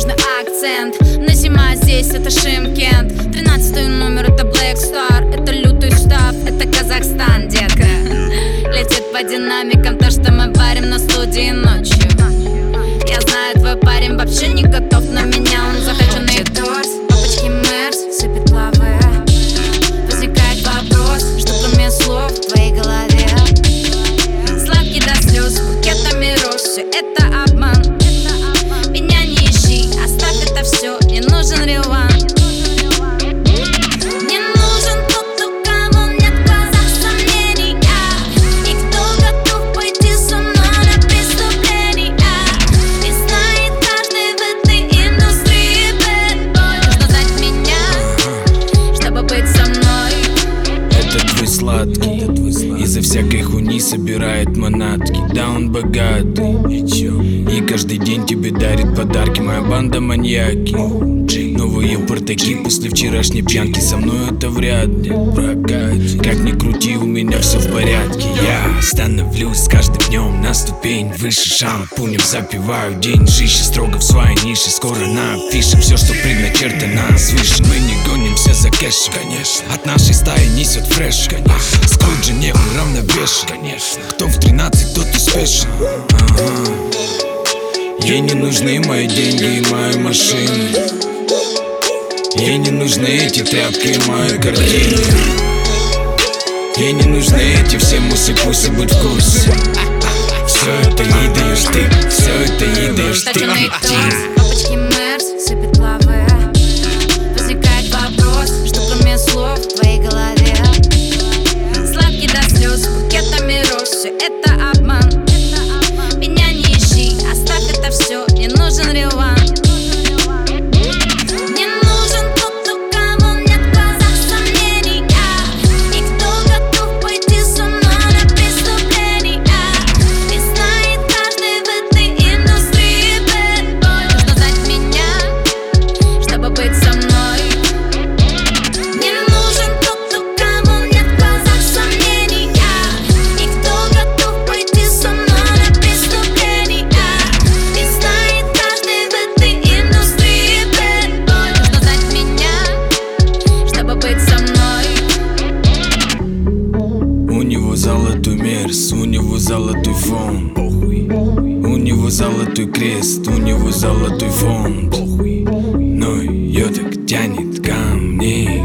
восточный акцент. Но зима здесь это Шымкент. 13-й номер это Black Star. Это лютый штаб, это Казахстан, детка. Летит по динамикам то, что мы парим на студии ночью. Я знаю, твой парень вообще не готов на меня. Он захоченный торс, папочки Мерс, сыпет лавы. Возникает вопрос, что кроме слов в твоей голове. Сладкий до слез, букетами роз, все это обман. Меня не ищи, оставь это все, не нужен реванш. Мне нужен тот, у кого нет в глазах сомнений, и кто готов пойти со мной на преступление. И знает каждый в этой индустрии bad boy. Нужно знать меня, чтобы быть со мной. Это твой сладкий, из-за всякой хуйни собирает манатки. Да, он богатый, и каждый день тебе дарит подарки. Моя банда маньяки, новые портаки после вчерашней пьянки. Со мной это вряд ли прокатит. Как ни крути, у меня все в порядке. Я становлюсь с каждым днем на ступень выше. Шампунем запиваю день жище, строго в своей нише. Скоро на афише все, что предначертано свыше. Мы не гонимся за кэшем, конечно. От нашей стаи несет фреш, конечно. Скруджи не уравновешен, конечно. Кто в 13, тот успешен. Ей не нужны мои деньги и мои машины. Ей не нужны эти тряпки и мои картины. Ей не нужны эти все мусы-пусы, будь в курсе. Все это ей даешь ты, все это ей даешь ты. Папочки Мерс, сыпет лавы. Возникает вопрос, что кроме слов в твоей голове. Сладкий до слез, букетами роз, все это обман. Меня не ищи, оставь это все, не нужен реванш. Мне нужен тот, у кого нет в глазах сомнений, и кто готов пойти со мной на преступление. И знает каждый в этой индустрии bad boy. Нужно знать меня, чтобы быть со мной. Мне нужен тот, у кого нет в глазах сомнений, и кто готов пойти со мной на преступление. И знает каждый в этой индустрии bad boy. Нужно знать меня, чтобы быть со мной. У него золотой мерс, у него золотой фон. У него золотой крест, у него золотой фонд. Но ее так тянет ко мне.